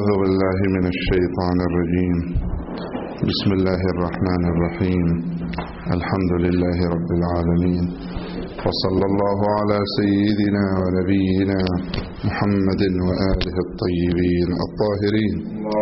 أعوذ بالله من الشيطان الرجيم. بسم الله الرحمن الرحيم. الحمد لله رب العالمين، وصلى الله على سيدنا ونبينا محمد وآله الطيبين الطاهرين.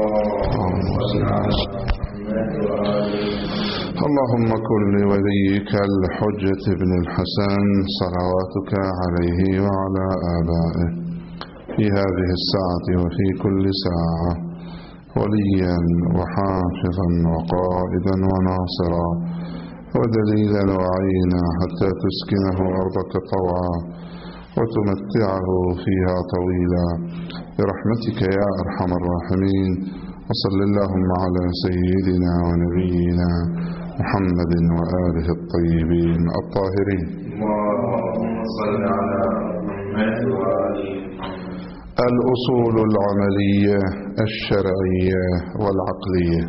اللهم كن لوليك الحجة بن الحسن صلواتك عليه وعلى آبائه في هذه الساعة وفي كل ساعة وليا وحافظا وقائدا وناصرا ودليلا وعينا حتى تسكنه أرضك طوعا وتمتعه فيها طويلا برحمتك يا أرحم الراحمين. وصل اللهم على سيدنا ونبينا محمد وآله الطيبين الطاهرين. اللهم صل على محمد وآله. الأصول العملية الشرعية والعقلية.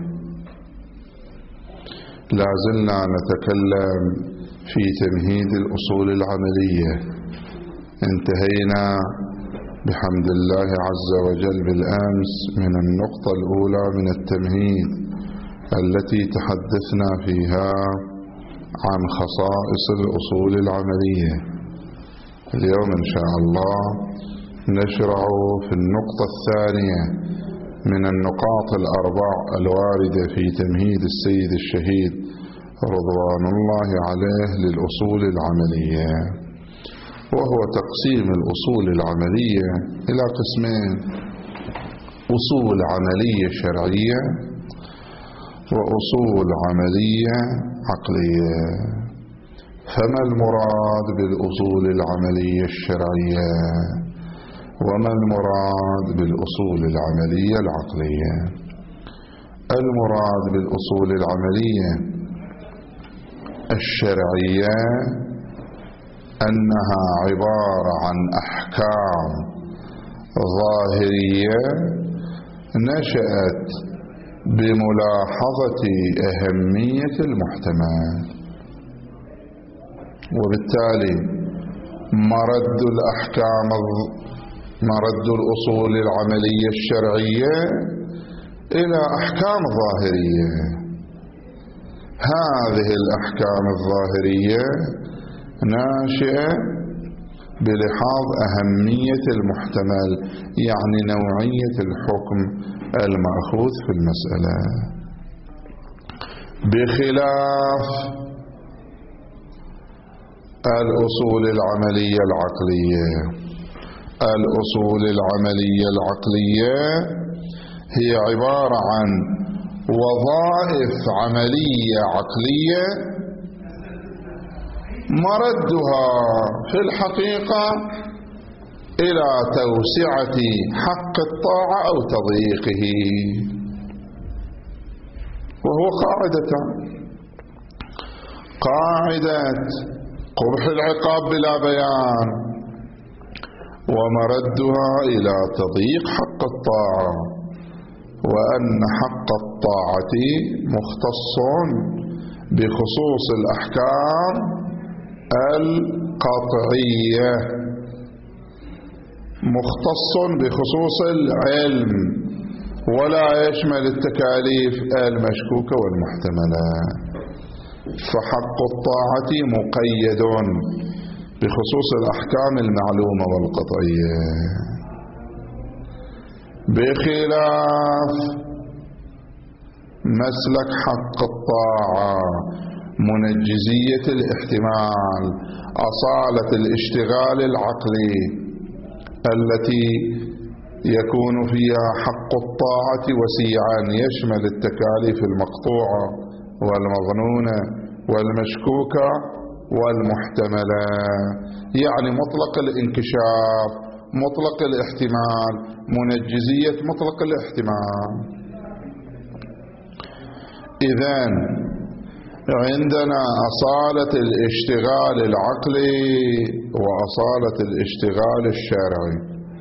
لا زلنا نتكلم في تمهيد الأصول العملية. انتهينا بحمد الله عز وجل بالأمس من النقطة الأولى من التمهيد التي تحدثنا فيها عن خصائص الأصول العملية. اليوم إن شاء الله نشرع في النقطة الثانية من النقاط الأربع الواردة في تمهيد السيد الشهيد رضوان الله عليه للأصول العملية، وهو تقسيم الأصول العملية إلى قسمين: أصول عملية شرعية وأصول عملية عقلية. فما المراد بالأصول العملية الشرعية؟ وما المراد بالأصول العملية العقلية؟ المراد بالأصول العملية الشرعية أنها عبارة عن أحكام ظاهرية نشأت بملاحظة أهمية المحتمل، وبالتالي مرد الأصول العملية الشرعية إلى أحكام ظاهرية. هذه الأحكام الظاهرية ناشئة بلحاظ أهمية المحتمل، يعني نوعية الحكم المأخوذ في المسألة، بخلاف الأصول العملية العقلية. الأصول العملية العقلية هي عبارة عن وظائف عملية عقلية مردها في الحقيقة إلى توسعة حق الطاعة أو تضييقه، وهو قاعدة قبح العقاب بلا بيان، ومردها إلى تضييق حق الطاعة، وأن حق الطاعة مختص بخصوص الأحكام القطعية، مختص بخصوص العلم، ولا يشمل التكاليف المشكوكة والمحتملة. فحق الطاعة مقيد بخصوص الأحكام المعلومة والقطعية، بخلاف مسلك حق الطاعة منجزية الاحتمال، أصالة الاشتغال العقلي التي يكون فيها حق الطاعة وسيعا يشمل التكاليف المقطوعة والمظنونة والمشكوكة والمحتملة، يعني مطلق الانكشاف، مطلق الاحتمال، منجزية مطلق الاحتمال. إذن عندنا أصالة الاشتغال العقلي وأصالة الاشتغال الشرعي،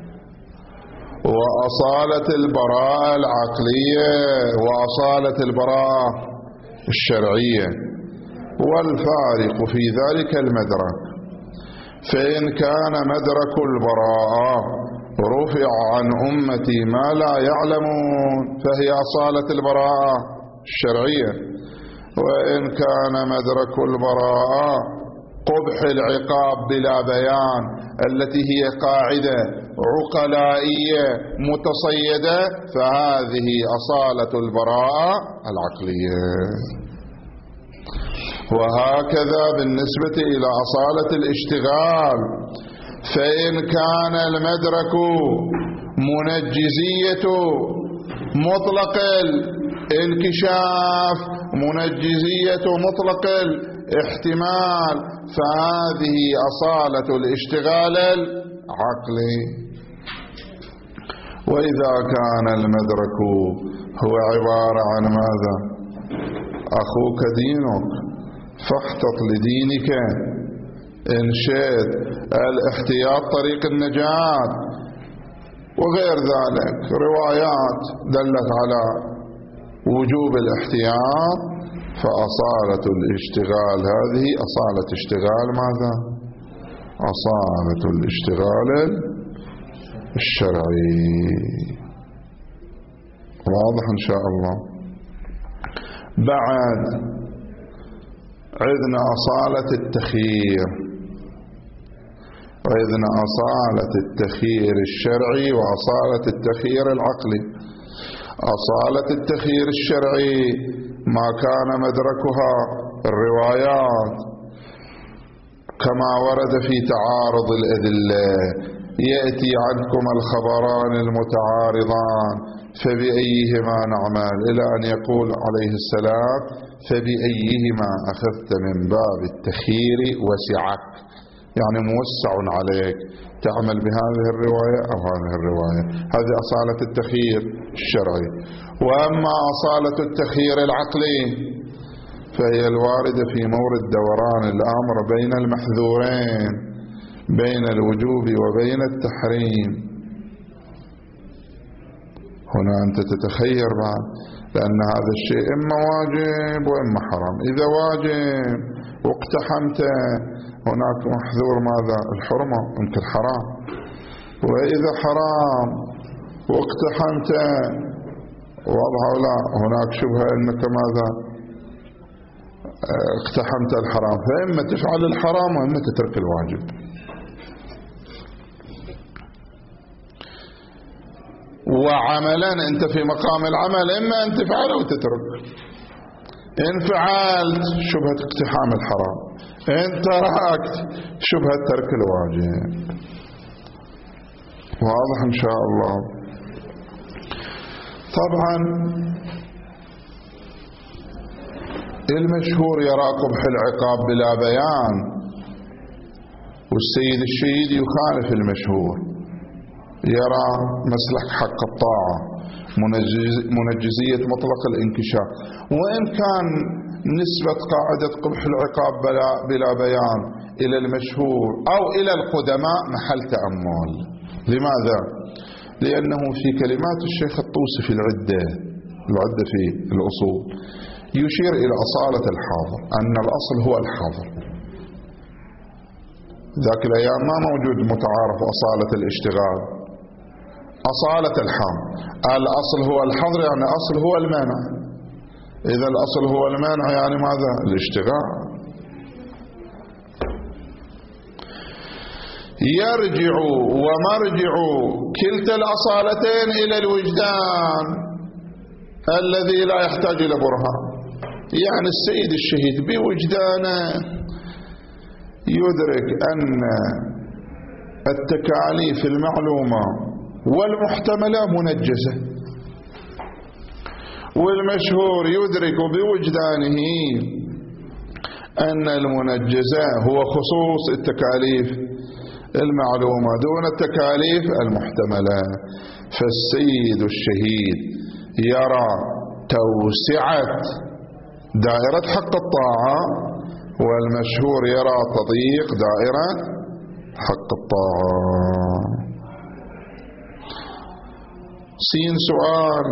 وأصالة البراءة العقلية وأصالة البراءة الشرعية، والفارق في ذلك المدرك. فإن كان مدرك البراءة رفع عن أمتي ما لا يعلمون، فهي أصالة البراءة الشرعية. وإن كان مدرك البراءة قبح العقاب بلا بيان التي هي قاعدة عقلائية متصيدة، فهذه أصالة البراءة العقلية. وهكذا بالنسبة إلى أصالة الاشتغال، فإن كان المدرك منجزية مطلق الانكشاف، منجزية مطلق الاحتمال، فهذه أصالة الاشتغال العقلي. وإذا كان المدرك هو عبارة عن ماذا؟ أخوك دينك فاحتط لدينك، إن شئت الاحتياط طريق النجاة، وغير ذلك روايات دلت على وجوب الاحتياط، فأصالة الاشتغال هذه أصالة اشتغال ماذا؟ أصالة الاشتغال الشرعي. واضح إن شاء الله. بعد عندنا أصالة التخيير، وعندنا أصالة التخيير الشرعي وأصالة التخيير العقلي. أصالة التخيير الشرعي ما كان مدركها الروايات كما ورد في تعارض الأدلة، يأتي عنكم الخبران المتعارضان فبأيهما نعمل، إلى أن يقول عليه السلام فبأيهما أخذت من باب التخيير وسعك، يعني موسع عليك تعمل بهذه الرواية أو هذه الرواية. هذه أصالة التخيير الشرعي. وأما أصالة التخيير العقلي فهي الواردة في مورد دوران الأمر بين المحذورين، بين الوجوب وبين التحريم. هنا أنت تتخير بعد، لأن هذا الشيء إما واجب وإما حرام. إذا واجب واقتحمت هناك محذور ماذا؟ الحرمة، يمكن حرام. وإذا حرام واقتحمت واضح ولا هناك شبهة أنك ماذا؟ اقتحمت الحرام، فإما تفعل الحرام وإما تترك الواجب. وعملا أنت في مقام العمل إما أن تفعل أو تترك. إن فعلت شبهة اقتحام الحرام، إن تركت شبهة ترك الواجب. واضح إن شاء الله. طبعا المشهور يرى قبح العقاب بلا بيان، والسيد الشهيد يخالف المشهور، يرى مسلك حق الطاعة، منجزية مطلق الانكشاف. وإن كان نسبة قاعدة قبح العقاب بلا بيان إلى المشهور أو إلى القدماء محل تأمل. لماذا؟ لأنه في كلمات الشيخ الطوسي في العدة في الأصول يشير إلى أصالة الحاضر، أن الأصل هو الحاضر. ذاك الأيام ما موجود متعارف أصالة الاشتغال، أصالة الحاضر. الأصل هو الحظر، يعني الأصل هو المانع. إذا الأصل هو المانع يعني ماذا؟ الاشتغال. يرجع ومرجع كلتا الأصالتين إلى الوجدان الذي لا يحتاج إلى برهان. يعني السيد الشهيد بوجدانه يدرك أن التكاليف المعلومة والمحتملة منجزة، والمشهور يدرك بوجدانه أن المنجزة هو خصوص التكاليف المعلومة دون التكاليف المحتملة. فالسيد الشهيد يرى توسعة دائرة حق الطاعة، والمشهور يرى تضييق دائرة حق الطاعة. سين سؤال: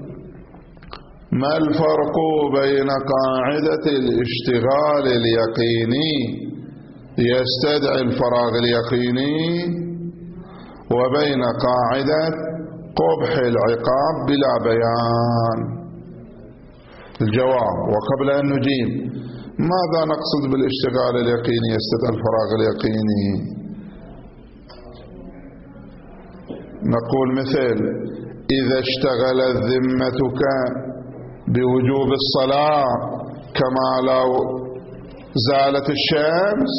ما الفرق بين قاعدة الاشتغال اليقيني يستدعي الفراغ اليقيني وبين قاعدة قبح العقاب بلا بيان. الجواب: وقبل أن نجيب ماذا نقصد بالاشتغال اليقيني يستدعي الفراغ اليقيني، نقول مثل: إذا اشتغلت ذمتك بوجوب الصلاة كما لو زالت الشمس،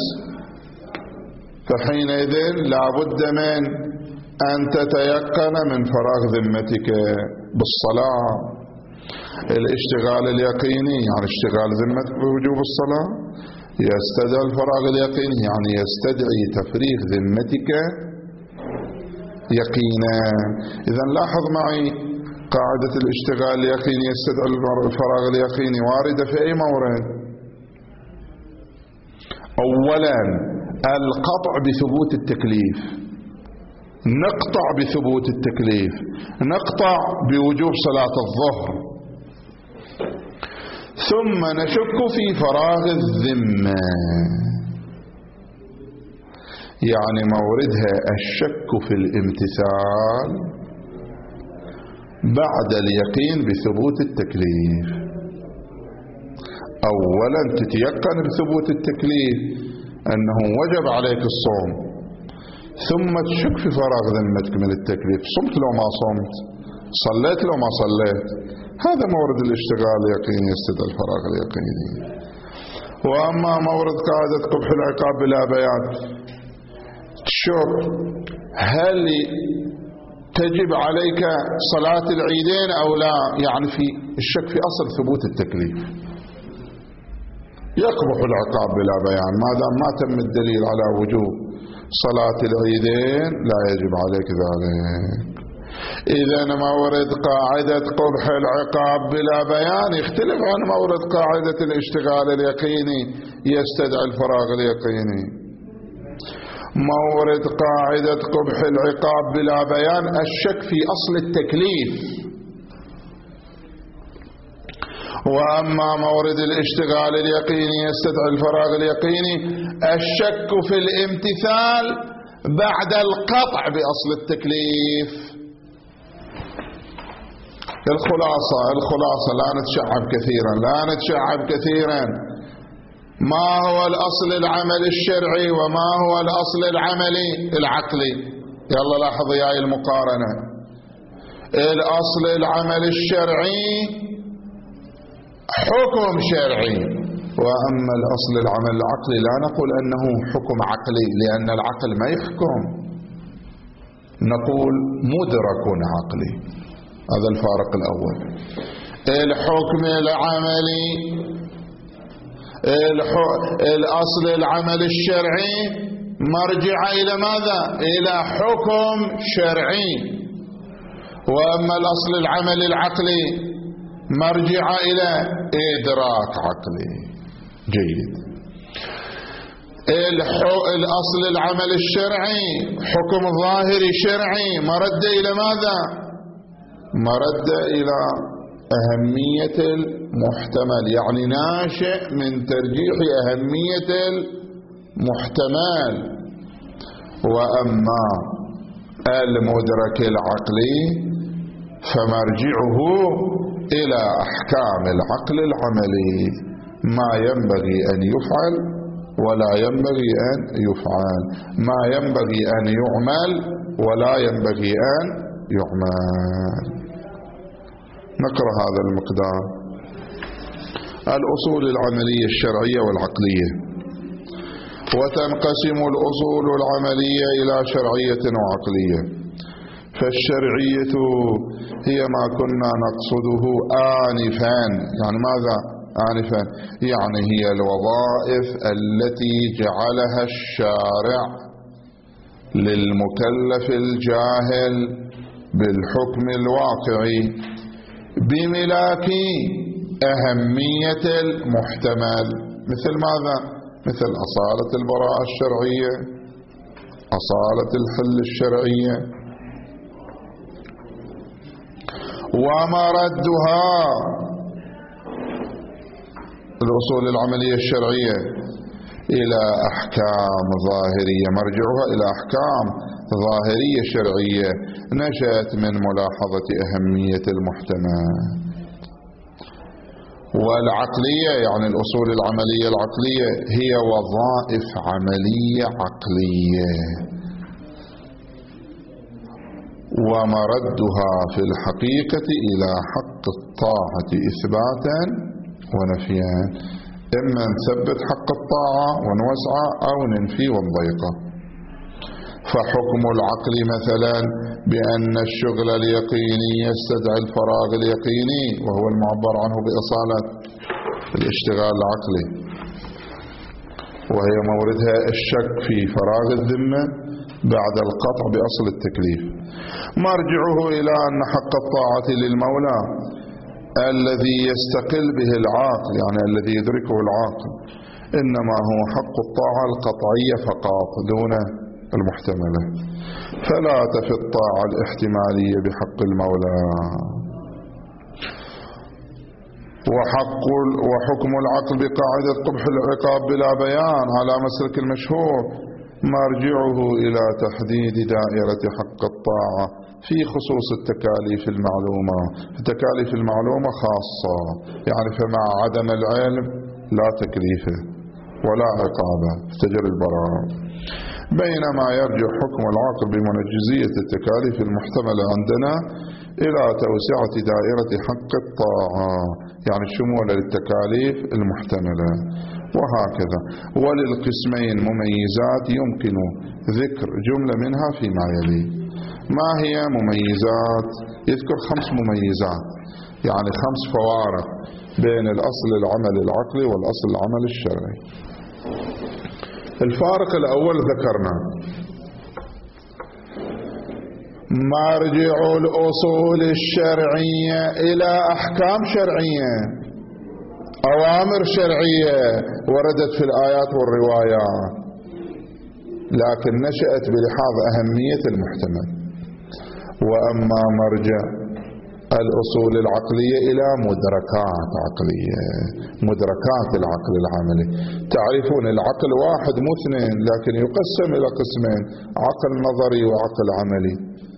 فحينئذ لا بد من أن تتيقن من فراغ ذمتك بالصلاة. الاشتغال اليقيني يعني اشتغال ذمتك بوجوب الصلاة يستدعي الفراغ اليقيني، يعني يستدعي تفريغ ذمتك يقينا. إذا لاحظ معي قاعدة الاشتغال اليقيني يستدعي الفراغ اليقيني واردة في أي مورد؟ أولا القطع بثبوت التكليف، نقطع بثبوت التكليف، نقطع بوجوب صلاة الظهر، ثم نشك في فراغ الذمة، يعني موردها الشك في الامتثال بعد اليقين بثبوت التكليف. أولا تتيقن بثبوت التكليف أنه وجب عليك الصوم، ثم تشك في فراغ ذمتك من التكليف، صمت لو ما صمت، صليت لو ما صليت. هذا مورد الاشتغال اليقيني يستدعي الفراغ اليقيني. وأما مورد قاعدة قبح العقاب بلا بيان، تشك هل تجب عليك صلاة العيدين أو لا، يعني في الشك في أصل ثبوت التكليف. يقبح العقاب بلا بيان ما دام ما تم الدليل على وجوب صلاة العيدين لا يجب عليك ذلك. إذا مورد قاعدة قبح العقاب بلا بيان يختلف عن مورد قاعدة الاشتغال اليقيني يستدعي الفراغ اليقيني. مورد قاعدة قبح العقاب بلا بيان الشك في أصل التكليف، وأما مورد الاشتغال اليقيني يستدعي الفراغ اليقيني الشك في الامتثال بعد القطع بأصل التكليف. الخلاصة لا نتشعب كثيرا. ما هو الأصل العملي الشرعي وما هو الأصل العملي العقلي؟ يلا لاحظ يا المقارنة. الأصل العملي الشرعي حكم شرعي، وأما الأصل العمل العقلي لا نقول أنه حكم عقلي لأن العقل ما يحكم، نقول مدرك عقلي. هذا الفارق الأول. الحكم العملي الأصل العمل الشرعي مرجع إلى ماذا؟ إلى حكم شرعي. وأما الأصل العمل العقلي مرجع إلى إدراك عقلي. جيد. الأصل العمل الشرعي حكم ظاهري شرعي مرد إلى ماذا؟ مرد إلى أهمية المحتمل، يعني ناشئ من ترجيح أهمية المحتمل. وأما المدرك العقلي فمرجعه إلى أحكام العقل العملي، ما ينبغي أن يفعل ولا ينبغي أن يفعل، ما ينبغي أن يعمل ولا ينبغي أن يعمل. نقرأ هذا المقدار. الأصول العملية الشرعية والعقلية. وتنقسم الأصول العملية إلى شرعية وعقلية. فالشرعية هي ما كنا نقصده آنفا، يعني ماذا آنفا؟ يعني هي الوظائف التي جعلها الشارع للمكلف الجاهل بالحكم الواقعي بملاك أهمية المحتمل، مثل ماذا؟ مثل أصالة البراءة الشرعية، أصالة الحل الشرعية. ومردها الأصول العملية الشرعية إلى أحكام ظاهرية، مرجعها إلى أحكام ظاهرية شرعية نشأت من ملاحظة أهمية المحتمل. والعقلية يعني الأصول العملية العقلية هي وظائف عملية عقلية، ومردها في الحقيقة إلى حق الطاعة إثباتا ونفيا، إما نثبت حق الطاعة ونوسعه أو ننفي ونضيقه. فحكم العقل مثلا بأن الشغل اليقيني يستدعي الفراغ اليقيني، وهو المعبر عنه بإصالة الاشتغال العقلي، وهي موردها الشك في فراغ الذمة بعد القطع بأصل التكليف. مرجعه إلى أن حق الطاعة للمولى الذي يستقل به العاقل، يعني الذي يدركه العاقل، إنما هو حق الطاعة القطعية فقط دون المحتملة، فلا تفي الطاعة الاحتمالية بحق المولى. وحكم العقل بقاعدة قبح العقاب بلا بيان على مسلك المشهور مرجعه إلى تحديد دائرة حق الطاعة في خصوص التكاليف المعلومة. التكاليف المعلومة خاصة، يعني فمع عدم العلم لا تكليفه ولا عقابه، تجري البراءة. بينما يرجع حكم العقل بمنجزية التكاليف المحتملة عندنا إلى توسعة دائرة حق الطاعة، يعني شمول للتكاليف المحتملة، وهكذا. وللقسمين مميزات يمكن ذكر جملة منها فيما يلي. ما هي مميزات؟ يذكر 5 مميزات، يعني 5 فوارق بين الأصل العمل العقلي والأصل العمل الشرعي. الفارق الأول ذكرنا مرجع الأصول الشرعية إلى أحكام شرعية، أوامر شرعية وردت في الآيات والروايات، لكن نشأت بلحاظ أهمية المحتمل. وأما مرجع الأصول العقلية إلى مدركات عقلية، مدركات العقل العملي. تعرفون العقل واحد مو 2، لكن يقسم إلى قسمين: عقل نظري وعقل عملي.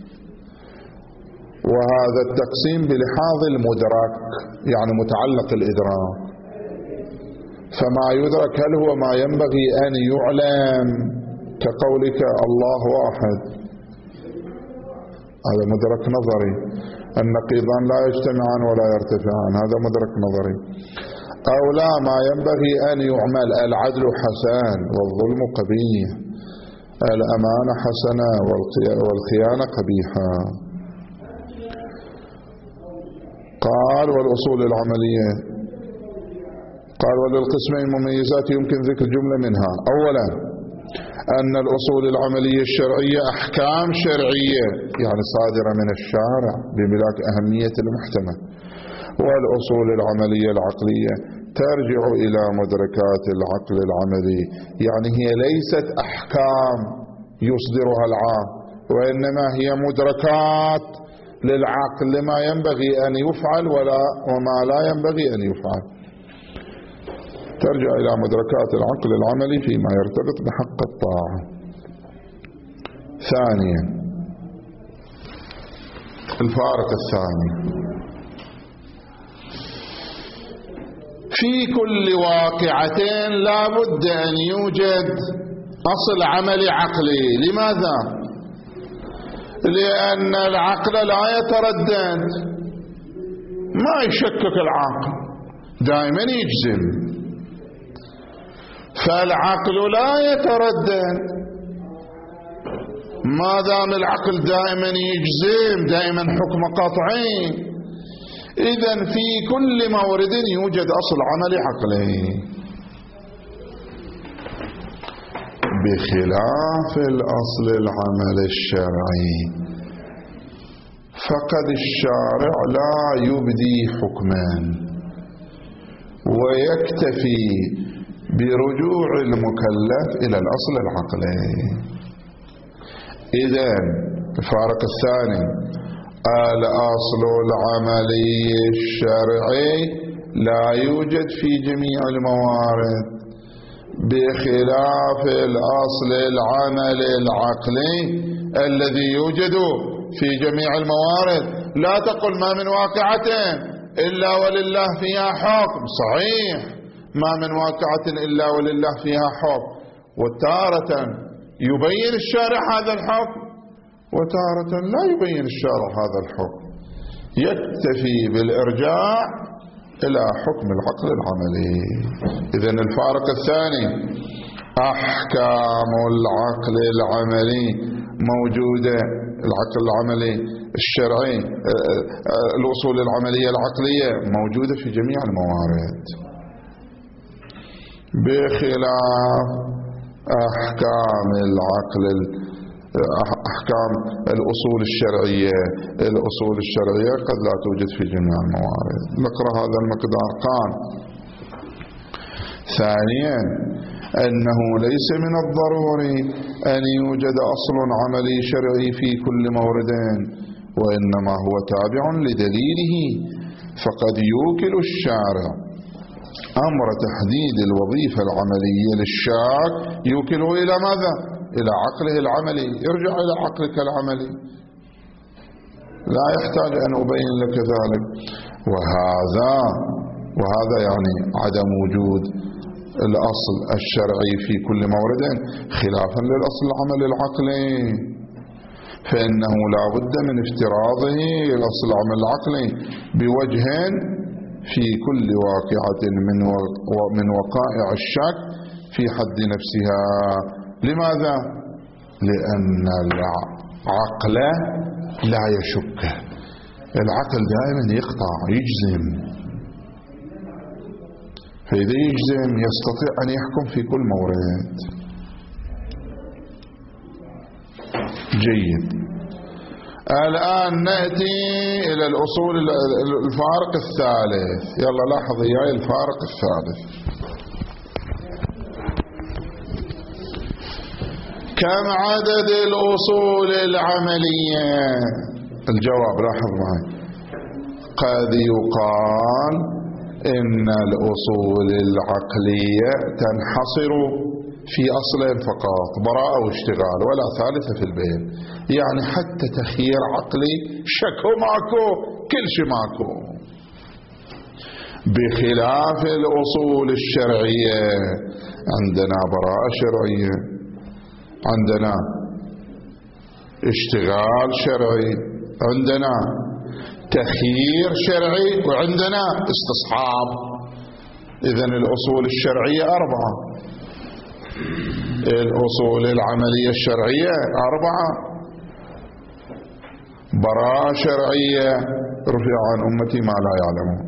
وهذا التقسيم بلحاظ المدرك، يعني متعلق الإدراك. فما يدرك هل هو ما ينبغي أن يعلم، كقولك الله واحد، هذا مدرك نظري. النقيضان لا يجتمعان ولا يرتفعان، هذا مدرك نظري. أو لا، ما ينبغي أن يعمل: العدل حسن والظلم قبيح، الأمانة حسنة والخيانة قبيحة. قال والأصول العملية، قال وللقسمين مميزات يمكن ذكر جملة منها. أولا أن الأصول العملية الشرعية أحكام شرعية، يعني صادرة من الشارع بملاك أهمية المحتمل. والأصول العملية العقلية ترجع إلى مدركات العقل العملي، يعني هي ليست أحكام يصدرها العقل، وإنما هي مدركات للعقل لما ينبغي أن يفعل وما لا ينبغي أن يفعل. ترجع إلى مدركات العقل العملي فيما يرتبط بحق الطاعة. ثانيا الفارق الثاني: في كل واقعة لا بد أن يوجد أصل عملي عقلي. لماذا؟ لأن العقل لا يتردد، ما يشكك العقل، دائما يجزم. فالعقل لا يتردد، ما دام العقل دائما يجزم، دائما حكم قطعي، إذن في كل مورد يوجد أصل عملي عقلي، بخلاف الأصل العمل الشرعي. فقد الشارع لا يبدي حكما ويكتفي برجوع المكلف إلى الأصل العقلي. إذن الفارق الثاني: الأصل العملي الشرعي لا يوجد في جميع الموارد، بخلاف الأصل العمل العقلي الذي يوجد في جميع الموارد. لا تقل ما من واقعة إلا ولله فيها حكم، صحيح ما من واقعة إلا ولله فيها حكم، وتارة يبين الشارع هذا الحكم وتارة لا يبين الشارع هذا الحكم، يكتفي بالإرجاع إلى حكم العقل العملي. إذن الفارق الثاني أحكام العقل العملي موجودة، العقل العملي الشرعي الأصول العملية العقلية موجودة في جميع الموارد، بخلاف أحكام العقل أحكام الأصول الشرعية. الأصول الشرعية قد لا توجد في جميع الموارد. نقرأ هذا المقدار. قال: ثانيا أنه ليس من الضروري أن يوجد أصل عملي شرعي في كل مورد، وإنما هو تابع لدليله، فقد يوكل الشارع أمر تحديد الوظيفة العملية للشاك يوكله إلى ماذا؟ إلى عقله العملي. ارجع إلى عقلك العملي، لا يحتاج أن أبين لك ذلك. وهذا يعني عدم وجود الأصل الشرعي في كل مورد خلافا للأصل العملي العقلي، فإنه لا بد من افتراضه الأصل العمل العقلي بوجه في كل واقعة من وقائع الشك في حد نفسها. لماذا؟ لأن العقل لا يشك، العقل دائما يقطع يجزم، فإذا يجزم يستطيع أن يحكم في كل مورد. جيد. الآن نأتي إلى الأصول الفارق الثالث. يلا لاحظ إياي الفارق الثالث. كم عدد الأصول العملية؟ الجواب لاحظ معي. قد يقال إن الأصول العقلية تنحصر في أصلين فقط، براءة واشتغال، ولا ثالثة في البين. يعني حتى تخيير عقلي شكو ماكو، كل شيء ماكو. بخلاف الأصول الشرعية عندنا براءة شرعية، عندنا اشتغال شرعي، عندنا تخيير شرعي، وعندنا استصحاب. إذن الأصول الشرعية 4، الأصول العملية الشرعية 4، براءة شرعية رفع عن أمتي ما لا يعلمون،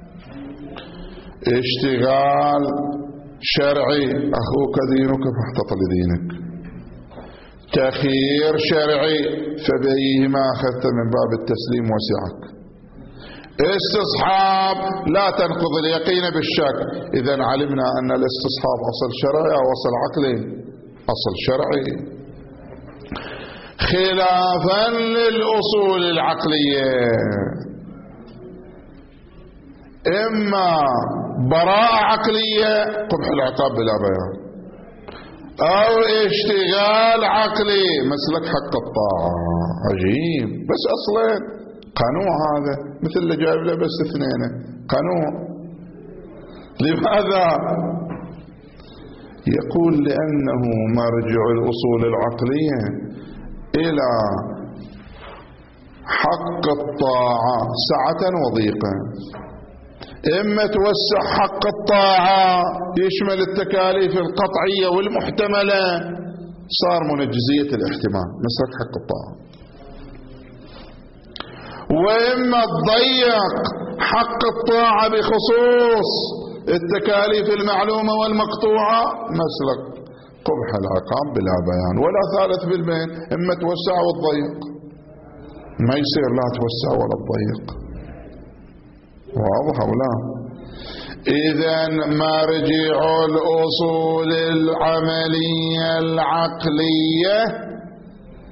اشتغال شرعي أخوك دينك فاحتط لدينك، تخيير شرعي فبأيهما أخذت من باب التسليم وسعك، استصحاب لا تنقض اليقين بالشك. إذن علمنا أن الاستصحاب أصل شرعي أو أصل عقلي؟ أصل شرعي، خلافا للأصول العقلية، إما براءة عقلية قبح العقاب بلا بيان، أو اشتغال عقلي مسلك حق الطاعة. عجيب، بس أصلين قانون، هذا مثل اللي جايب له بس 2 قانون. لماذا؟ يقول لأنه مرجع الأصول العقلية إلى حق الطاعة سعة وضيقا، إما توسع حق الطاعة يشمل التكاليف القطعية والمحتملة، صار منجزية الاحتمال مسلك حق الطاعة، وإما تضيق حق الطاعة بخصوص التكاليف المعلومة والمقطوعة مسلك قبح العقاب بلا بيان، ولا ثالث بالبين، إما توسع وتضيق، ما يصير لا توسع ولا تضيق. واضح ولا؟ إذن مرجع الأصول العملية العقلية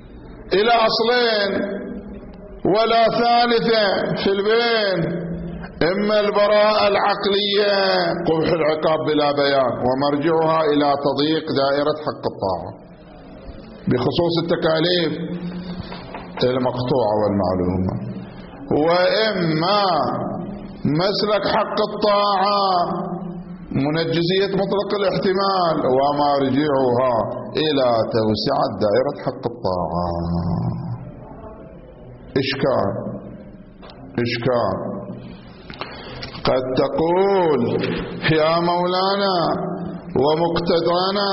إلى أصلين ولا ثالثة في البين، إما البراءة العقلية قبح العقاب بلا بيان ومرجعها إلى تضييق دائرة حق الطاعة بخصوص التكاليف المقطوعة والمعلومة، وإما مسلك حق الطاعة منجزية مطلق الاحتمال ومرجعها إلى توسعة دائرة حق الطاعة. إشكال قد تقول يا مولانا ومقتدانا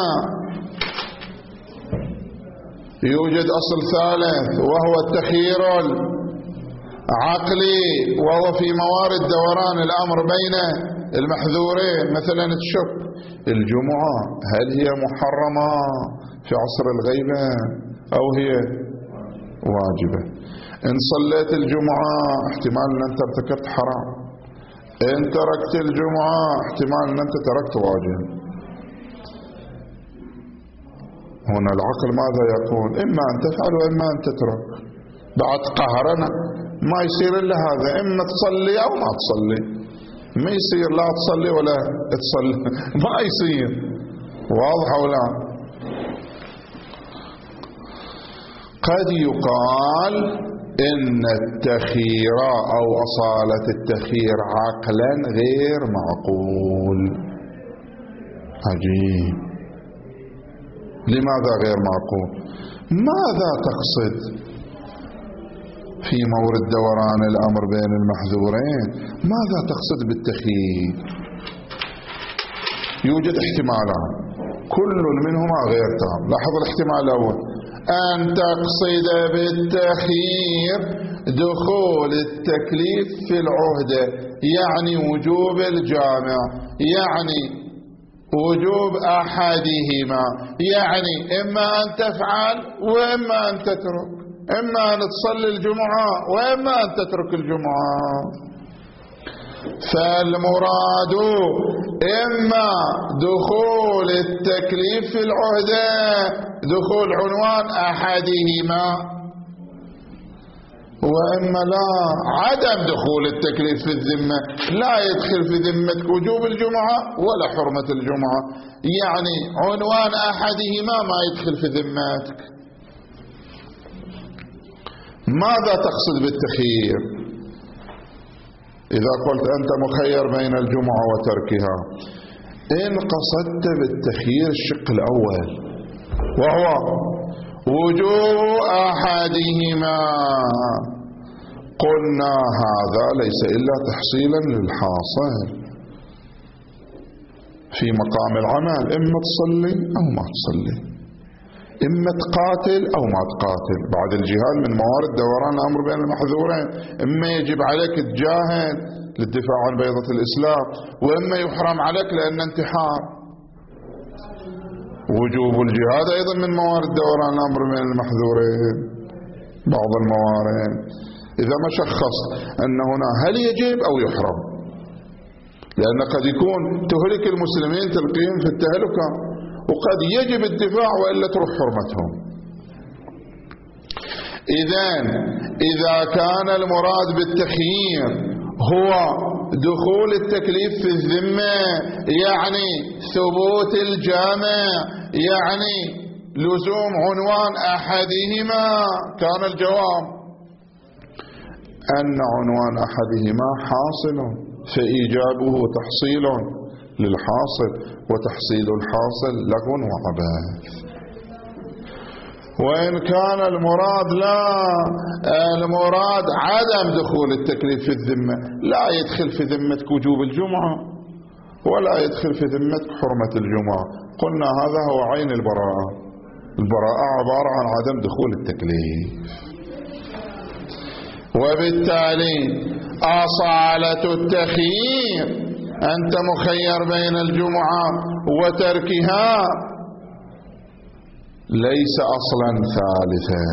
يوجد أصل ثالث وهو التخيير العقلي، وهو في موارد دوران الأمر بين المحذورين. مثلا الشك الجمعة هل هي محرمة في عصر الغيبة أو هي واجبة؟ إن صليت الجمعة احتمال أن أنت ارتكبت حرام، إن تركت الجمعة احتمال أن أنت تركت واجب. هنا العقل ماذا يقول؟ إما أن تفعل وإما أن تترك. بعد قهرنا ما يصير إلا هذا، إما تصلي أو ما تصلي، ما يصير لا تصلي ولا تصلي ما يصير. واضح ولا؟ قد يقال إن التخيير أو أصالة التخيير عقلا غير معقول. عجيب، لماذا غير معقول؟ ماذا تقصد في مورد دوران الأمر بين المحذورين؟ ماذا تقصد بالتخيير؟ يوجد احتمالان كل منهما غير تام. لاحظ الاحتمال الأول، أن تقصد بالتخيير دخول التكليف في العهدة، يعني وجوب الجامع، يعني وجوب أحدهما، يعني إما أن تفعل وإما أن تترك، إما أن تصلي الجمعة وإما أن تترك الجمعة. فالمراد إما دخول التكليف في العهدة، دخول عنوان أحدهما، وإما لا عدم دخول التكليف في الذمة، لا يدخل في ذمتك وجوب الجمعة ولا حرمة الجمعة، يعني عنوان أحدهما ما يدخل في ذمتك. ماذا تقصد بالتخيير؟ إذا قلت أنت مخير بين الجمعة وتركها، إن قصدت بالتخيير الشق الأول وهو وجوب أحدهما، قلنا هذا ليس إلا تحصيلا للحاصل في مقام العمل، إما تصلي أو ما تصلي، إما تقاتل أو ما تقاتل. بعد الجهاد من موارد دوران الأمر بين المحذورين، إما يجب عليك تجاهد للدفاع عن بيضة الإسلام، وإما يحرم عليك لأن انتحار. وجوب الجهاد أيضا من موارد دوران الأمر بين المحذورين بعض الموارد. إذا ما شخصت أن هنا هل يجب أو يحرم، لأن قد يكون تهلك المسلمين تلقيهم في التهلكة، وقد يجب الدفاع وإلا تروح حرمتهم. إذا كان المراد بالتخيير هو دخول التكليف في الذمة، يعني ثبوت الجامع، يعني لزوم عنوان أحدهما، كان الجواب أن عنوان أحدهما حاصل، فإيجابه تحصيل للحاصل، وتحصيل الحاصل لغو وعبث. وإن كان المراد لا، المراد عدم دخول التكليف في الذمة، لا يدخل في ذمتك وجوب الجمعة ولا يدخل في ذمتك حرمة الجمعة، قلنا هذا هو عين البراءة. البراءة عبارة عن عدم دخول التكليف. وبالتالي أصالة التخيير أنت مخير بين الجمعة وتركها ليس أصلا ثالثا،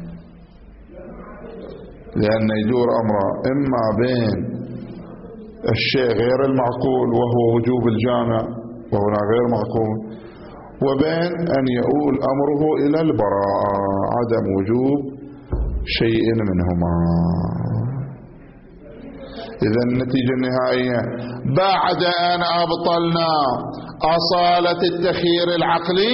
لأن يدور أمره إما بين الشيء غير المعقول وهو وجوب الجامع وهنا غير معقول، وبين أن يؤول أمره إلى البراءة عدم وجوب شيء منهما. إذا النتيجة النهائية بعد أن أبطلنا أصالة التخيير العقلي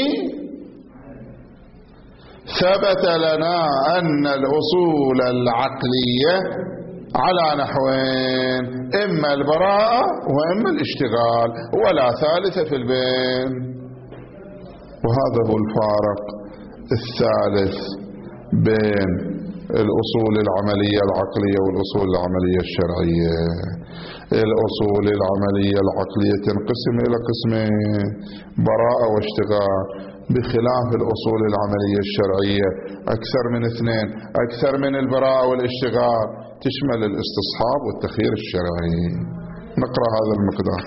ثبت لنا أن الأصول العقلية على نحوين: إما البراءة وإما الاشتغال، ولا ثالث في البين. وهذا هو الفارق الثالث بين الأصول العملية العقلية والأصول العملية الشرعية. الأصول العملية العقلية تنقسم إلى قسمين: براءة واشتغال، بخلاف الأصول العملية الشرعية أكثر من اثنين: أكثر من البراءة والاشتغال، تشمل الاستصحاب والتخيير الشرعي. نقرأ هذا المقدار.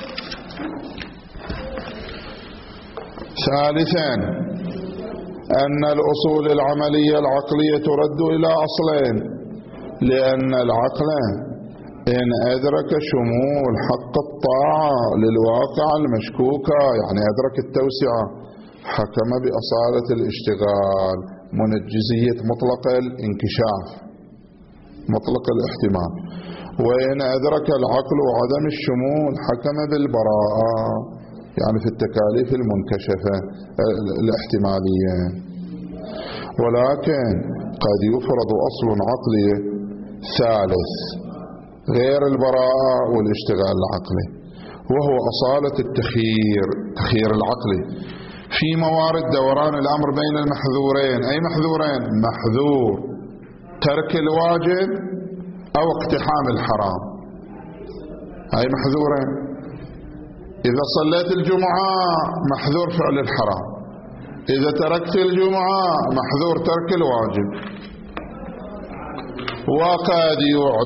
ثالثا أن الأصول العملية العقلية ترد إلى أصلين: لأن العقل إن أدرك شمول حق الطاعة للواقع المشكوكة، يعني أدرك التوسعة، حكم بأصالة الاشتغال، منجزية مطلق الانكشاف، مطلق الاحتمال. وإن أدرك العقل عدم الشمول حكم بالبراءة، يعني في التكاليف المنكشفة الاحتمالية. ولكن قد يفرض أصل عقلي ثالث غير البراءة والاشتغال العقلي، وهو أصالة التخيير العقلي في موارد دوران الأمر بين المحذورين. أي محذورين؟ محذور ترك الواجب أو اقتحام الحرام. أي محذورين: إذا صليت الجمعة محذور فعل الحرام، إذا تركت الجمعة محذور ترك الواجب. وقد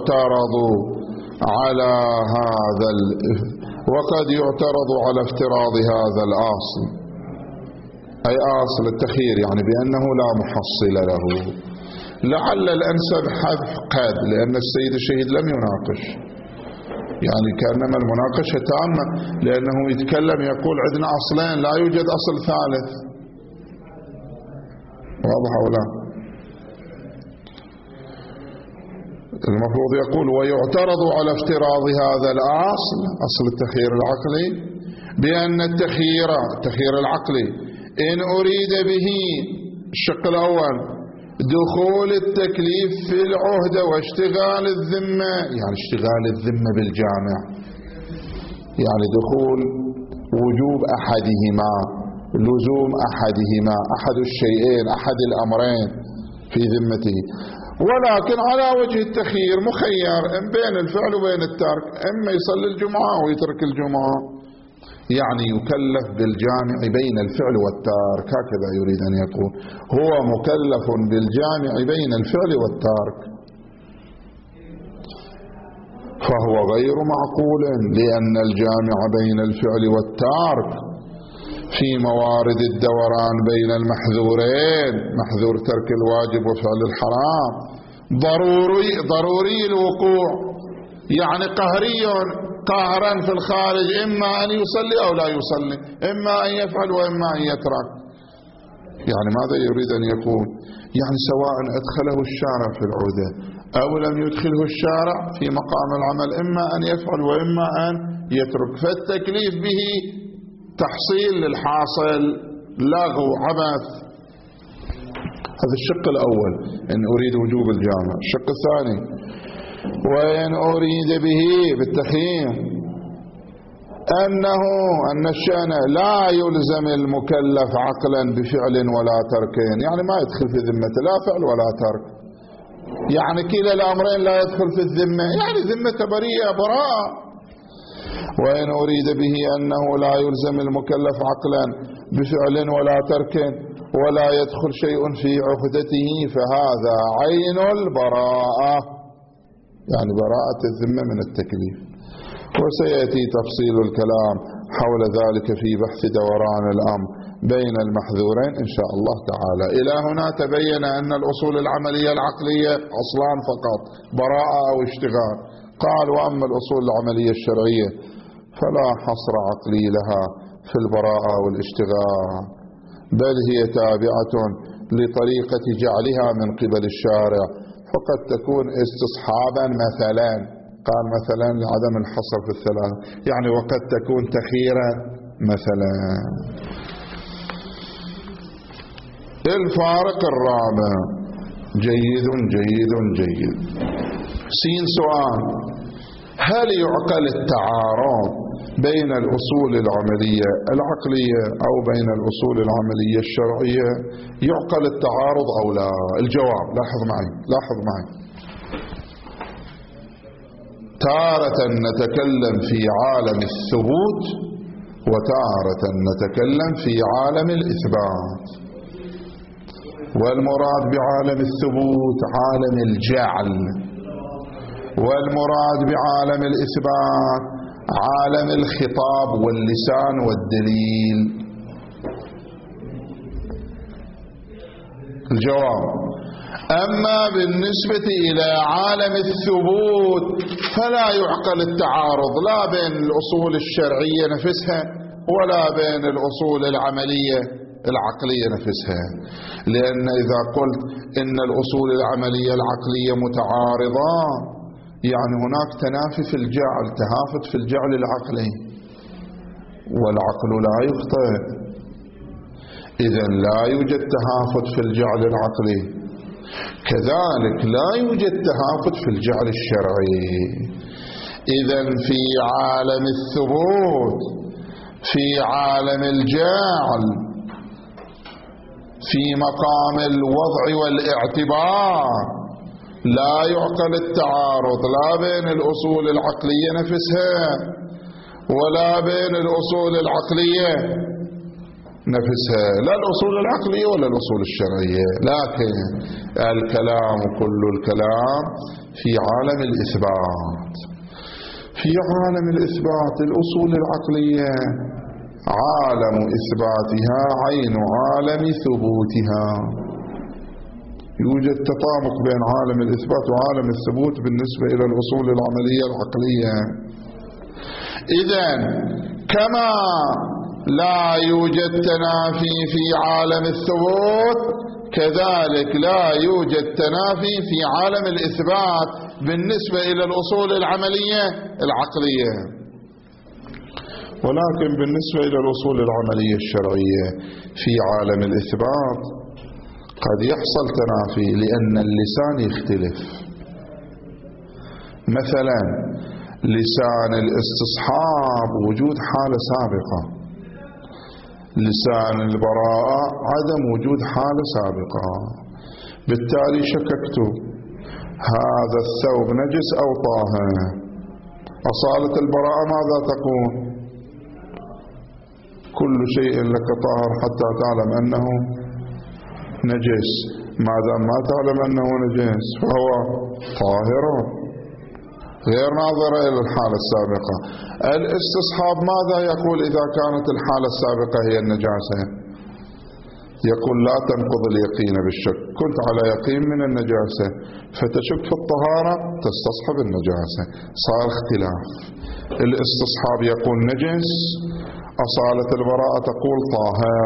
يعترض على افتراض هذا الأصل، أي أصل التخيير، يعني بأنه لا محصل له. لعل الأنسب حذف قد، لأن السيد الشهيد لم يناقش، يعني كأنما المناقشة تامة، لأنه يتكلم يقول عندنا أصلين لا يوجد أصل ثالث. واضح أو لا؟ المفروض يقول: ويعترض على افتراض هذا الأصل، أصل التخيير العقلي، بأن التخيير العقلي إن أريد به الشق الأول دخول التكليف في العهدة واشتغال الذمة، يعني اشتغال الذمة بالجامع، يعني دخول وجوب أحدهما، لزوم أحدهما، أحد الشيئين، أحد الأمرين في ذمته. ولكن على وجه التخيير مخير بين الفعل وبين الترك، إما يصلي الجمعة ويترك الجمعة، يعني يكلف بالجامع بين الفعل والترك. هكذا يريد أن يقول: هو مكلف بالجامع بين الفعل والترك. فهو غير معقول، لأن الجامع بين الفعل والترك في موارد الدوران بين المحذورين، محذور ترك الواجب وفعل الحرام، ضروري الوقوع، يعني قهرا في الخارج، إما أن يصلي أو لا يصلي، إما أن يفعل وإما أن يترك. يعني ماذا يريد أن يقول؟ يعني سواء أدخله الشارع في العهدة أو لم يدخله الشارع في مقام العمل، إما أن يفعل وإما أن يترك، فالتكليف به تحصيل للحاصل، لغو، عبث. هذا الشق الأول، إن أريد وجوب الجامع. الشق الثاني: وإن أريد به بالتخيير أن الشأن لا يلزم المكلف عقلا بفعل ولا تركين، يعني ما يدخل في ذمته لا فعل ولا ترك، يعني كلا الأمرين لا يدخل في الذمة، يعني ذمة بريئة براءة. وإن أريد به أنه لا يلزم المكلف عقلا بفعل ولا ترك ولا يدخل شيء في عهدته، فهذا عين البراءة، يعني براءة الذمة من التكليف. وسيأتي تفصيل الكلام حول ذلك في بحث دوران الأمر بين المحذورين إن شاء الله تعالى. إلى هنا تبين أن الأصول العملية العقلية أصلان فقط: براءة أو اشتغال. قال: وأما الأصول العملية الشرعية فلا حصر عقلي لها في البراءة والاشتغال، بل هي تابعة لطريقة جعلها من قبل الشارع، فقد تكون استصحابا مثلا، قال مثلا لعدم الحصر في الثلاثة، يعني وقد تكون تخيرة مثلا. الفارق الرابع. جيد جيد جيد. سين سؤال: هل يعقل التعارض بين الأصول العملية العقلية أو بين الأصول العملية الشرعية؟ يعقل التعارض أو لا؟ الجواب لاحظ معي. تارة نتكلم في عالم الثبوت وتارة نتكلم في عالم الإثبات، والمراد بعالم الثبوت عالم الجعل، والمراد بعالم الإثبات عالم الخطاب واللسان والدليل. الجواب: أما بالنسبة إلى عالم الثبوت فلا يعقل التعارض لا بين الأصول الشرعية نفسها ولا بين الأصول العملية العقلية نفسها، لأن إذا قلت إن الأصول العملية العقلية متعارضة يعني هناك تنافي في الجعل، تهافت في الجعل العقلي، والعقل لا يخطئ، إذن لا يوجد تهافت في الجعل العقلي، كذلك لا يوجد تهافت في الجعل الشرعي. إذن في عالم الثبوت، في عالم الجعل، في مقام الوضع والاعتبار لا يعقل التعارض لا بين الأصول العقلية نفسها ولا بين الأصول العقلية نفسها، لا الأصول العقلية ولا الأصول الشرعية، لكن الكلام كل الكلام في عالم الإثبات. في عالم الإثبات الأصول العقلية عالم إثباتها عين عالم ثبوتها، يوجد تطابق بين عالم الإثبات وعالم الثبوت بالنسبة إلى الأصول العملية العقلية. إذن كما لا يوجد تنافي في عالم الثبوت كذلك لا يوجد تنافي في عالم الإثبات بالنسبة إلى الأصول العملية العقلية. ولكن بالنسبة إلى الأصول العملية الشرعية في عالم الإثبات قد يحصل تنافي لأن اللسان يختلف. مثلا لسان الاستصحاب وجود حالة سابقة، لسان البراءة عدم وجود حالة سابقة، بالتالي شككت هذا الثوب نجس أو طاهر. أصالة البراءة ماذا تقول؟ كل شيء لك طاهر حتى تعلم أنه نجس، ما دام ما تعلم أنه نجس فهو طاهر غير ناظرة إلى الحالة السابقة. الاستصحاب ماذا يقول إذا كانت الحالة السابقة هي النجاسة؟ يقول لا تنقض اليقين بالشك، كنت على يقين من النجاسة فتشك في الطهارة تستصحب النجاسة، صار اختلاف. الاستصحاب يقول نجس، أصالة البراءة تقول طاهر.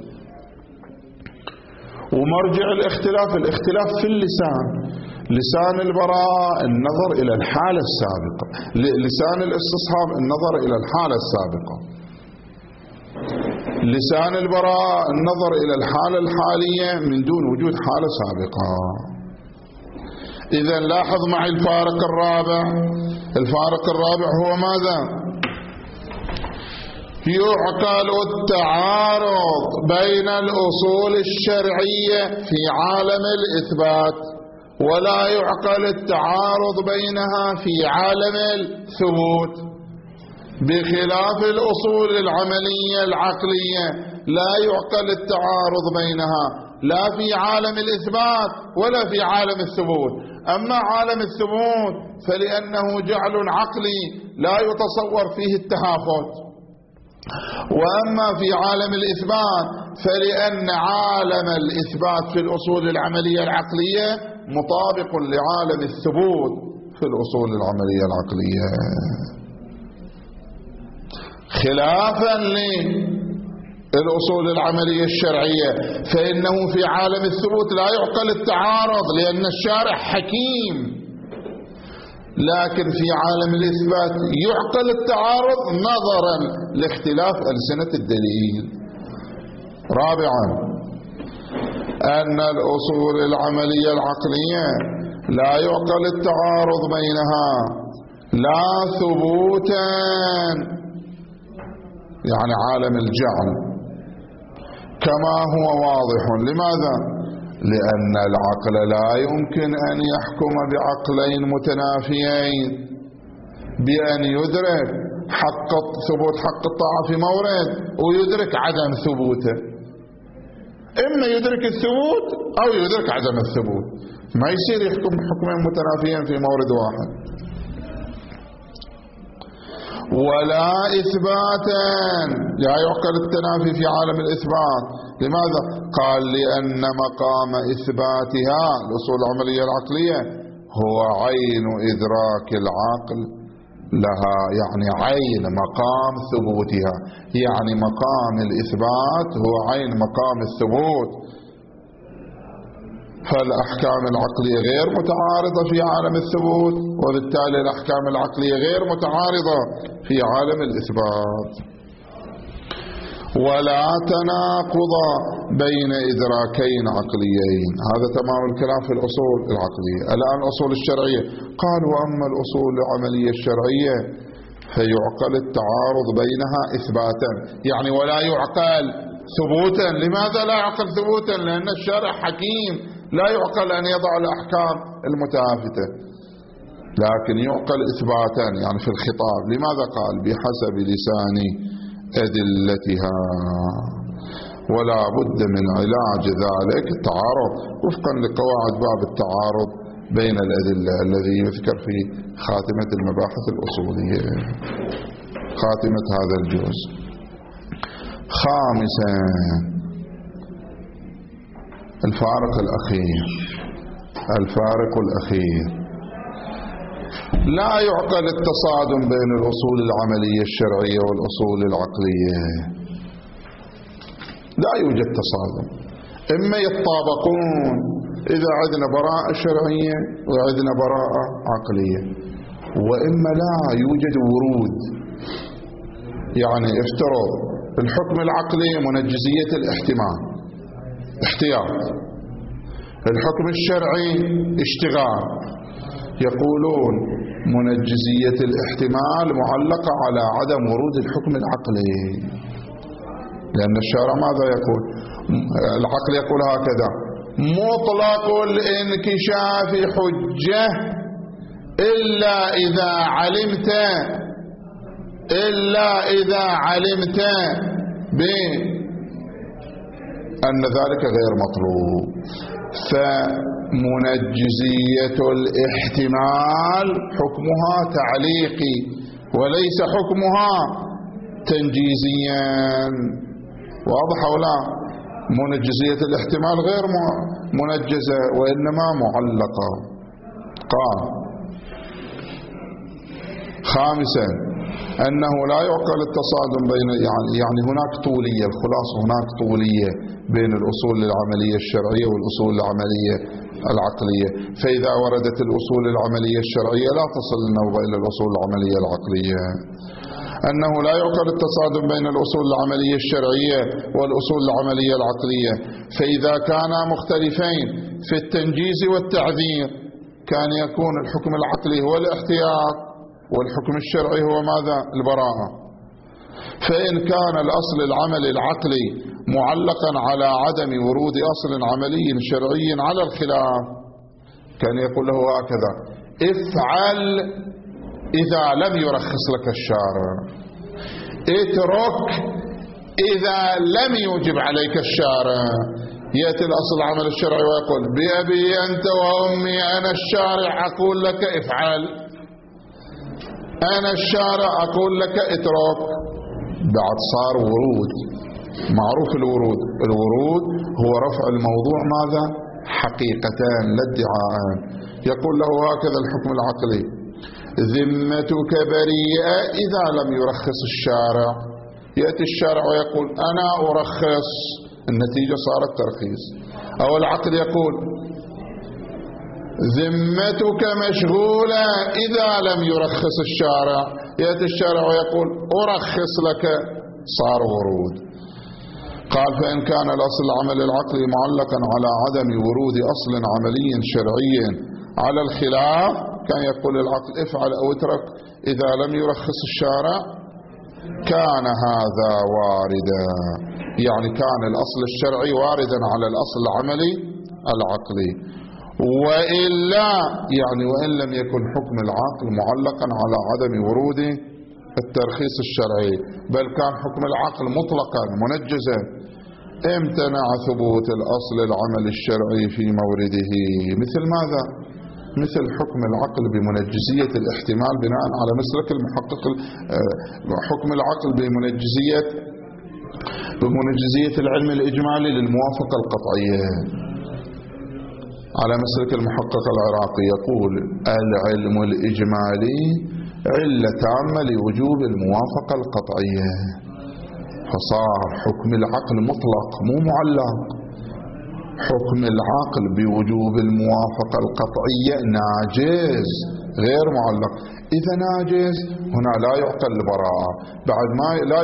ومرجع الاختلاف في اللسان، لسان البراءة النظر إلى الحالة السابقة، لسان الاستصحاب النظر إلى الحالة السابقة، لسان البراءة النظر إلى الحالة الحالية من دون وجود حالة سابقة. إذن لاحظ معي الفارق الرابع. الفارق الرابع هو ماذا؟ يعقل التعارض بين الأصول الشرعية في عالم الإثبات ولا يعقل التعارض بينها في عالم الثبوت، بخلاف الأصول العملية العقلية لا يعقل التعارض بينها لا في عالم الإثبات ولا في عالم الثبوت. أما عالم الثبوت فلأنه جعل عقلي لا يتصور فيه التهافت، وأما في عالم الإثبات فلأن عالم الإثبات في الأصول العملية العقلية مطابق لعالم الثبوت في الأصول العملية العقلية، خلافا للأصول العملية الشرعية فإنه في عالم الثبوت لا يعقل التعارض، لأن الشارع حكيم لكن في عالم الإثبات يعقل التعارض نظرا لاختلاف ألسنة الدليل. رابعا أن الأصول العملية العقلية لا يعقل التعارض بينها لا ثبوتا، يعني عالم الجعل كما هو واضح. لماذا؟ لأن العقل لا يمكن أن يحكم بعقلين متنافيين بأن يدرك ثبوت حق الطاعة في مورد ويدرك عدم ثبوته. إما يدرك الثبوت أو يدرك عدم الثبوت، ما يصير يحكم حكمين متنافيين في مورد واحد. ولا إثباتا، لا يعقل التنافي في عالم الإثبات. لماذا؟ قال لأن مقام إثباتها الأصول العملية العقلية هو عين إدراك العقل لها، يعني عين مقام ثبوتها، يعني مقام الإثبات هو عين مقام الثبوت. فالأحكام العقلية غير متعارضة في عالم الثبوت، وبالتالي الأحكام العقلية غير متعارضة في عالم الإثبات. ولا تناقض بين إدراكين عقليين. هذا تمام الكلام في الأصول العقلية. الآن الأصول الشرعية قال وأما الأصول العملية الشرعية فيعقل التعارض بينها إثباتا، يعني ولا يعقل ثبوتا. لماذا لا يعقل ثبوتا؟ لأن الشارع حكيم، لا يعقل أن يضع الأحكام المتهافتة، لكن يعقل إثباتا يعني في الخطاب. لماذا؟ قال بحسب لسان أدلتها، ولا بد من علاج ذلك التعارض وفقا لقواعد باب التعارض بين الأدلة الذي يذكر في خاتمة المباحث الأصولية، خاتمة هذا الجزء. خامسا الفارق الأخير لا يعقل التصادم بين الأصول العملية الشرعية والأصول العقلية، لا يوجد تصادم، إما يتطابقون إذا عندنا براءة شرعية وعندنا براءة عقلية، وإما لا يوجد ورود. يعني افترض الحكم العقلي منجزية الاحتمال احتياط، الحكم الشرعي اشتغال، يقولون منجزية الاحتمال معلقة على عدم ورود الحكم العقلي، لأن الشارع ماذا يقول؟ العقل يقول هكذا: مطلق الانكشاف حجة إلا إذا علمت بأن ذلك غير مطلوب. فمنجزية الاحتمال حكمها تعليقي وليس حكمها تنجيزيا. واضح ولا؟ منجزية الاحتمال غير منجزة وإنما معلقة. قال خامسا أنه لا يعقل التصادم بين يعني هناك طولية، الخلاصة هناك طولية بين الأصول العملية الشرعية والأصول العملية العقلية، فإذا وردت الأصول العملية الشرعية لا تصل النوبة إلى الأصول العملية العقلية. أنه لا يعقل التصادم بين الأصول العملية الشرعية والأصول العملية العقلية، فإذا كانا مختلفين في التنجيز والتعذير كان يكون الحكم العقلي هو الاحتياط والحكم الشرعي هو ماذا؟ البراءة. فإن كان الأصل العملي العقلي معلقا على عدم ورود أصل عملي شرعي على الخلاف كان يقول له هكذا: افعل إذا لم يرخص لك الشارع، اترك إذا لم يوجب عليك الشارع. يأتي الأصل العمل الشرعي ويقول: بأبي أنت وأمي أنا الشارع أقول لك افعل، أنا الشارع أقول لك اترك. بعد صار ورود، معروف الورود هو رفع الموضوع ماذا؟ حقيقتان لا ادعاءان. يقول له هكذا الحكم العقلي: ذمتك بريئة إذا لم يرخص الشارع. يأتي الشارع ويقول: أنا أرخص، النتيجة صارت ترخيص. أو العقل يقول: ذمتك مشغولة إذا لم يرخص الشارع. يأتي الشارع ويقول أرخص لك، صار ورود. قال فإن كان الأصل العمل العقلي معلقا على عدم ورود أصل عملي شرعي على الخلاف، كان يقول العقل افعل أو اترك إذا لم يرخص الشارع، كان هذا واردا، يعني كان الأصل الشرعي واردا على الأصل العملي العقلي. وإلا يعني وإن لم يكن حكم العقل معلقا على عدم ورود الترخيص الشرعي، بل كان حكم العقل مطلقا منجزا، امتنع ثبوت الأصل العمل الشرعي في مورده. مثل ماذا؟ مثل حكم العقل بمنجزية الاحتمال بناء على مسلك المحقق، حكم العقل بمنجزية العلم الإجمالي للموافقة القطعية على مسلك المحقق العراقي، يقول العلم الإجمالي علة تامة لوجوب الموافقة القطعية، فصار حكم العقل مطلق مو معلق. حكم العقل بوجوب الموافقة القطعية ناجز غير معلق. إذا ناجز هنا لا يعقل البراءة، بعد ما لا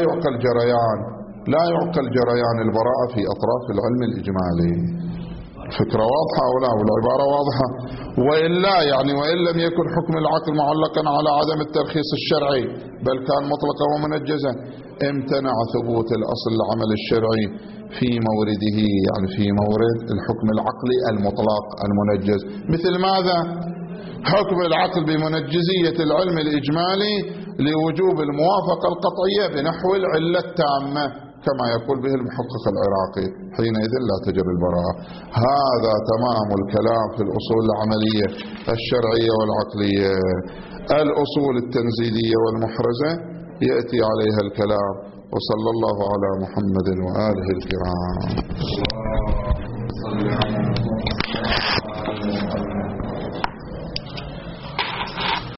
يعقل جريان البراءة في أطراف العلم الإجمالي. الفكرة واضحة ولا والعبارة واضحة؟ وإلا يعني وإن لم يكن حكم العقل معلقا على عدم الترخيص الشرعي بل كان مطلقا ومنجزا، امتنع ثبوت الأصل العمل الشرعي في مورده، يعني في مورد الحكم العقلي المطلق المنجز. مثل ماذا؟ حكم العقل بمنجزية العلم الإجمالي لوجوب الموافقة القطعية بنحو العلة التامة كما يقول به المحقق العراقي، حينئذ لا تجب البراءة. هذا تمام الكلام في الأصول العملية الشرعية والعقلية. الأصول التنزيلية والمحرزة يأتي عليها الكلام. وصلى الله على محمد وآله الكرام.